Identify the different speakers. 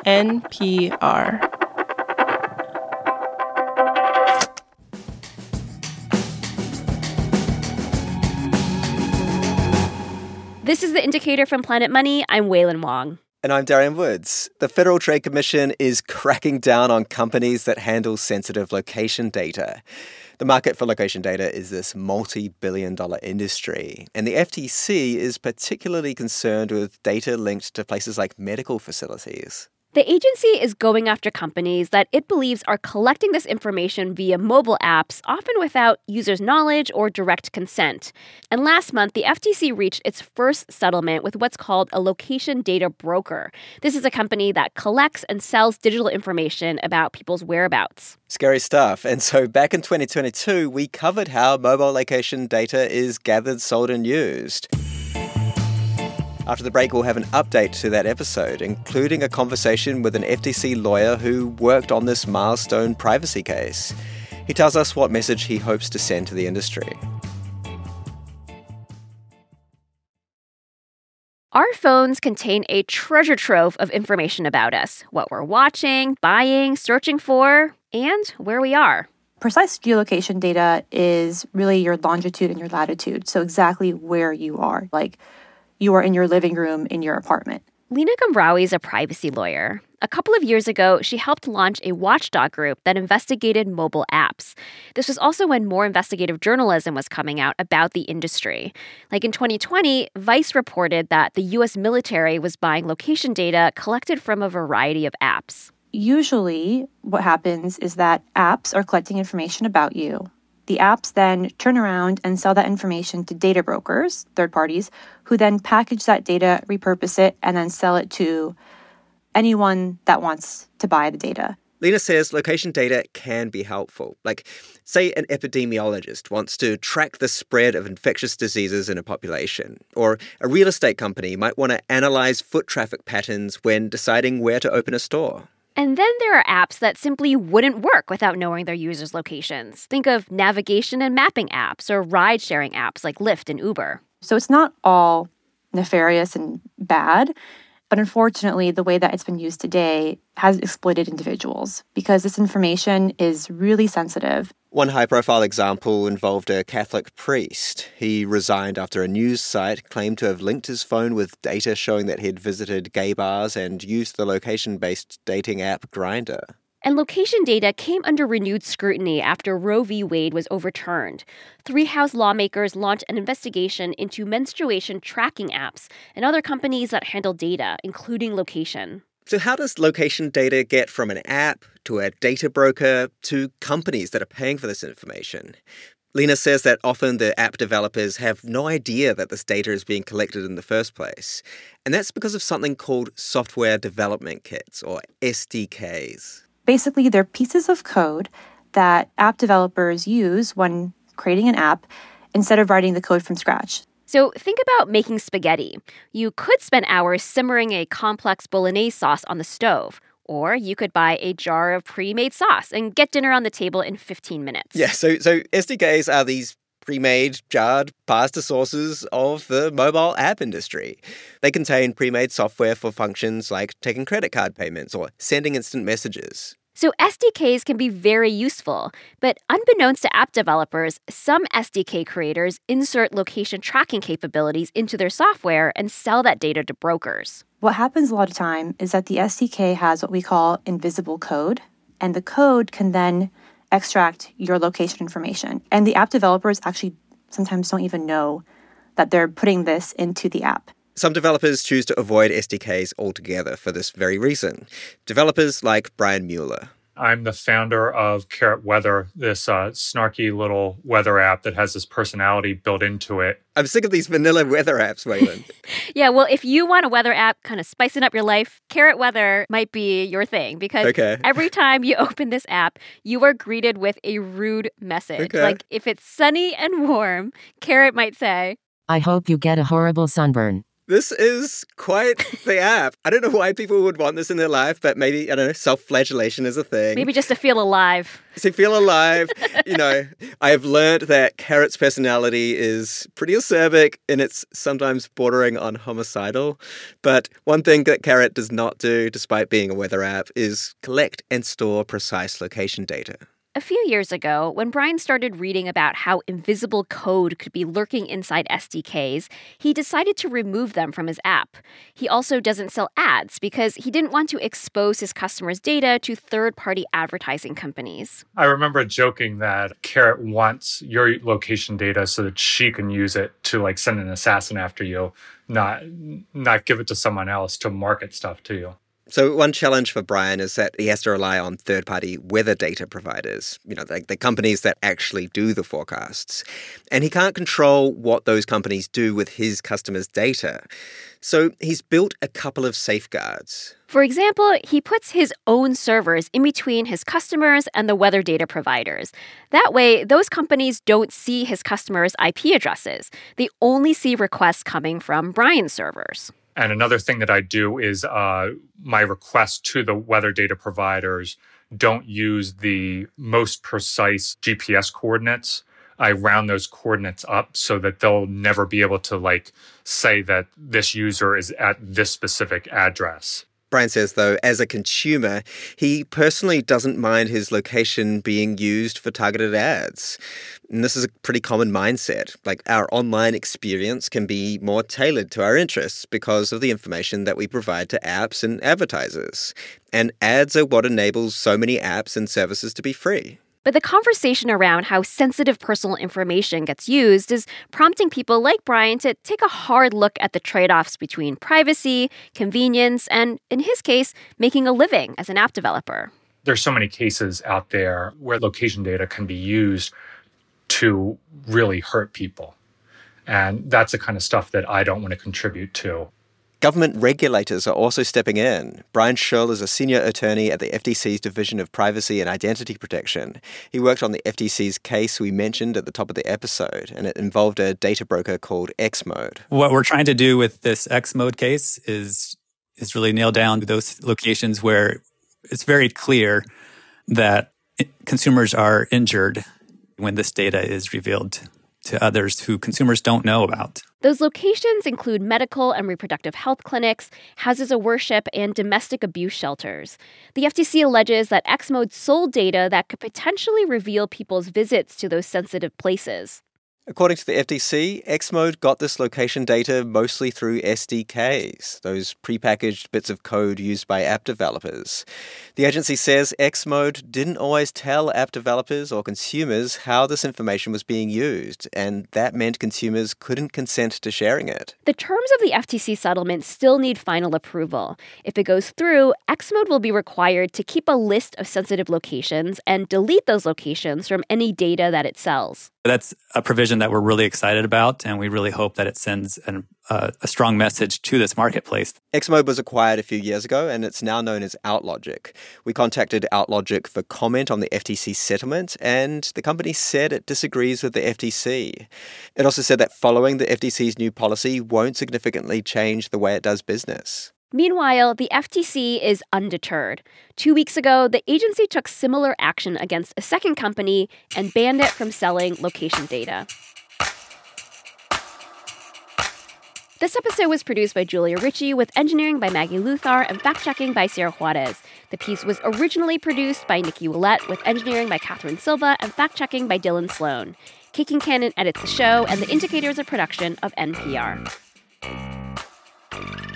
Speaker 1: NPR.
Speaker 2: This is The Indicator from Planet Money. I'm Wailin Wong.
Speaker 3: And I'm Darian Woods. The Federal Trade Commission is cracking down on companies that handle sensitive location data. The market for location data is this multi-billion-dollar industry, and the FTC is particularly concerned with data linked to places like medical facilities.
Speaker 2: The agency is going after companies that it believes are collecting this information via mobile apps, often without users' knowledge or direct consent. And last month, the FTC reached its first settlement with what's called a location data broker. This is a company that collects and sells digital information about people's whereabouts.
Speaker 3: Scary stuff. And so back in 2022, we covered how mobile location data is gathered, sold, and used. After the break, we'll have an update to that episode, including a conversation with an FTC lawyer who worked on this milestone privacy case. He tells us what message he hopes to send to the industry.
Speaker 2: Our phones contain a treasure trove of information about us, what we're watching, buying, searching for, and where we are.
Speaker 4: Precise geolocation data is really your longitude and your latitude, so exactly where you are, like you are in your living room in your apartment.
Speaker 2: Lina Ghamraoui is a privacy lawyer. A couple of years ago, she helped launch a watchdog group that investigated mobile apps. This was also when more investigative journalism was coming out about the industry. Like in 2020, Vice reported that the U.S. military was buying location data collected from a variety of apps.
Speaker 4: Usually, what happens is that apps are collecting information about you. The apps then turn around and sell that information to data brokers, third parties, who then package that data, repurpose it, and then sell it to anyone that wants to buy the data.
Speaker 3: Lina says location data can be helpful. Like, say an epidemiologist wants to track the spread of infectious diseases in a population, or a real estate company might want to analyze foot traffic patterns when deciding where to open a store.
Speaker 2: And then there are apps that simply wouldn't work without knowing their users' locations. Think of navigation and mapping apps or ride-sharing apps like Lyft and Uber.
Speaker 4: So it's not all nefarious and bad, but unfortunately, the way that it's been used today has exploited individuals because this information is really sensitive.
Speaker 3: One high-profile example involved a Catholic priest. He resigned after a news site claimed to have linked his phone with data showing that he'd visited gay bars and used the location-based dating app Grindr.
Speaker 2: And location data came under renewed scrutiny after Roe v. Wade was overturned. 3 House lawmakers launched an investigation into menstruation tracking apps and other companies that handle data, including location.
Speaker 3: So how does location data get from an app to a data broker to companies that are paying for this information? Lina says that often the app developers have no idea that this data is being collected in the first place. And that's because of something called software development kits, or SDKs.
Speaker 4: Basically, they're pieces of code that app developers use when creating an app instead of writing the code from scratch.
Speaker 2: So think about making spaghetti. You could spend hours simmering a complex bolognese sauce on the stove, or you could buy a jar of pre-made sauce and get dinner on the table in 15 minutes.
Speaker 3: Yeah, so SDKs are these pre-made jarred pasta sauces of the mobile app industry. They contain pre-made software for functions like taking credit card payments or sending instant messages.
Speaker 2: So SDKs can be very useful, but unbeknownst to app developers, some SDK creators insert location tracking capabilities into their software and sell that data to brokers.
Speaker 4: What happens a lot of time is that the SDK has what we call invisible code, and the code can then extract your location information. And the app developers actually sometimes don't even know that they're putting this into the app.
Speaker 3: Some developers choose to avoid SDKs altogether for this very reason. Developers like Brian Mueller.
Speaker 5: I'm the founder of Carrot Weather, this snarky little weather app that has this personality built into it.
Speaker 3: I'm sick of these vanilla weather apps, Waylon.
Speaker 2: Yeah, well, if you want a weather app kind of spicing up your life, Carrot Weather might be your thing because every time you open this app, you are greeted with a rude message. Like if it's sunny and warm, Carrot might say,
Speaker 6: "I hope you get a horrible sunburn."
Speaker 3: This is quite the app. I don't know why people would want this in their life, but maybe, I don't know, self-flagellation is a thing.
Speaker 2: Maybe just to feel alive.
Speaker 3: To feel alive. I have learned that Carrot's personality is pretty acerbic and it's sometimes bordering on homicidal. But one thing that Carrot does not do, despite being a weather app, is collect and store precise location data.
Speaker 2: A few years ago, when Brian started reading about how invisible code could be lurking inside SDKs, he decided to remove them from his app. He also doesn't sell ads because he didn't want to expose his customers' data to third-party advertising companies.
Speaker 5: I remember joking that Carrot wants your location data so that she can use it to send an assassin after you, not give it to someone else to market stuff to you.
Speaker 3: So one challenge for Brian is that he has to rely on third-party weather data providers, the companies that actually do the forecasts. And he can't control what those companies do with his customers' data. So he's built a couple of safeguards.
Speaker 2: For example, he puts his own servers in between his customers and the weather data providers. That way, those companies don't see his customers' IP addresses. They only see requests coming from Brian's servers.
Speaker 5: And another thing that I do is my requests to the weather data providers don't use the most precise GPS coordinates. I round those coordinates up so that they'll never be able to say that this user is at this specific address.
Speaker 3: Brian says, though, as a consumer, he personally doesn't mind his location being used for targeted ads. And this is a pretty common mindset. Our online experience can be more tailored to our interests because of the information that we provide to apps and advertisers. And ads are what enables so many apps and services to be free.
Speaker 2: But the conversation around how sensitive personal information gets used is prompting people like Brian to take a hard look at the trade-offs between privacy, convenience, and, in his case, making a living as an app developer.
Speaker 5: There's so many cases out there where location data can be used to really hurt people. And that's the kind of stuff that I don't want to contribute to.
Speaker 3: Government regulators are also stepping in. Brian Schull is a senior attorney at the FTC's Division of Privacy and Identity Protection. He worked on the FTC's case we mentioned at the top of the episode, and it involved a data broker called Xmode.
Speaker 1: What we're trying to do with this Xmode case is really nail down those locations where it's very clear that consumers are injured when this data is revealed to others who consumers don't know about.
Speaker 2: Those locations include medical and reproductive health clinics, houses of worship, and domestic abuse shelters. The FTC alleges that Xmode sold data that could potentially reveal people's visits to those sensitive places.
Speaker 3: According to the FTC, Xmode got this location data mostly through SDKs, those prepackaged bits of code used by app developers. The agency says Xmode didn't always tell app developers or consumers how this information was being used, and that meant consumers couldn't consent to sharing it.
Speaker 2: The terms of the FTC settlement still need final approval. If it goes through, Xmode will be required to keep a list of sensitive locations and delete those locations from any data that it sells.
Speaker 1: That's a provision that we're really excited about, and we really hope that it sends a strong message to this marketplace.
Speaker 3: Xmode was acquired a few years ago, and it's now known as OutLogic. We contacted OutLogic for comment on the FTC settlement, and the company said it disagrees with the FTC. It also said that following the FTC's new policy won't significantly change the way it does business.
Speaker 2: Meanwhile, the FTC is undeterred. 2 weeks ago, the agency took similar action against a second company and banned it from selling location data. This episode was produced by Julia Ritchie with engineering by Maggie Luthar and fact-checking by Sierra Juarez. The piece was originally produced by Nikki Willett with engineering by Catherine Silva and fact-checking by Dylan Sloan. Kate Kincannon edits the show, and The Indicator is a production of NPR.